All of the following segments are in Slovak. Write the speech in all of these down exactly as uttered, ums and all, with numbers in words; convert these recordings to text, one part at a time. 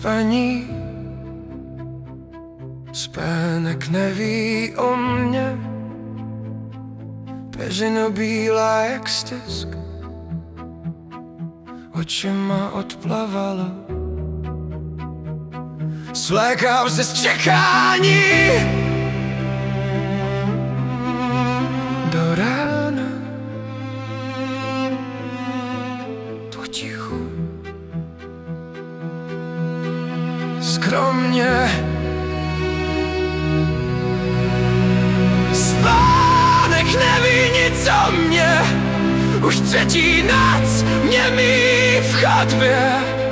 spaní. Spánek neví o mně, peřina bílá jak stisk, očima odplavala. Svlékám se z čekání do rána, potichu, skromně. Spánek neví nic o mě, už třetí noc mě mí v chodbě.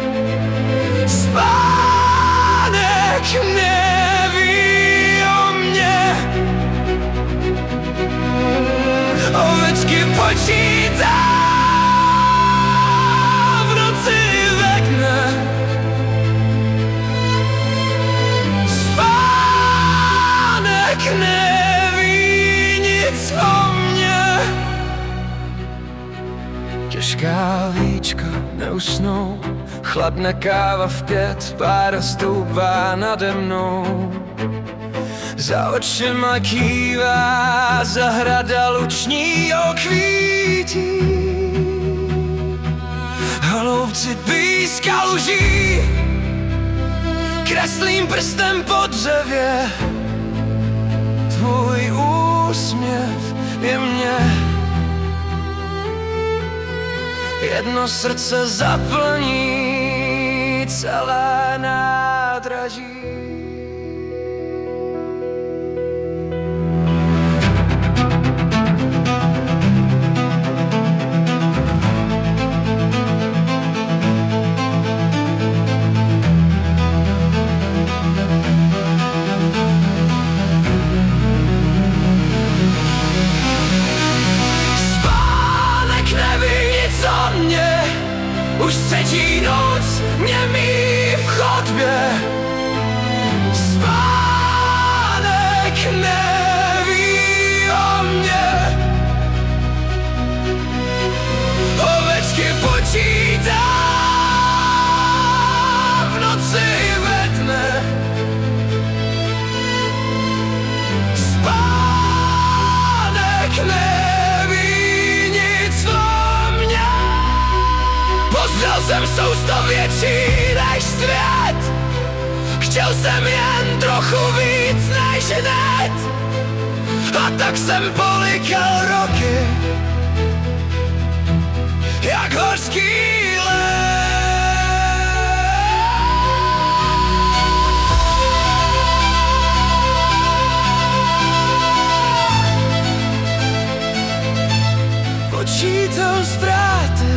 Spánek neví o mě, ovečky počítá, v noci vekne. Spánek neví nic o mě. Těžká víčka neusnou, chladne káva v pět, pára stoupá nade mnou. Za očima kývá zahrada luční okvítí. Haloubci píska luží, kreslím prstem po dřevě. Tvůj úsměv je mě, jedno srdce zaplní celé nádraží. Už třetí noc mě mí v chodbě. Spánek neví o mě, ovečky počítá, v noci ve dne. Spánek neví nic o mě. Poznal jsem sousto větší než svět, chtěl jsem jen trochu víc než hned, a tak jsem polikal roky jak hořký led. Počítal ztráty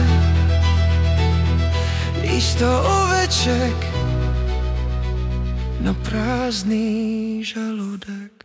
místo oveček na prázdný žaludek.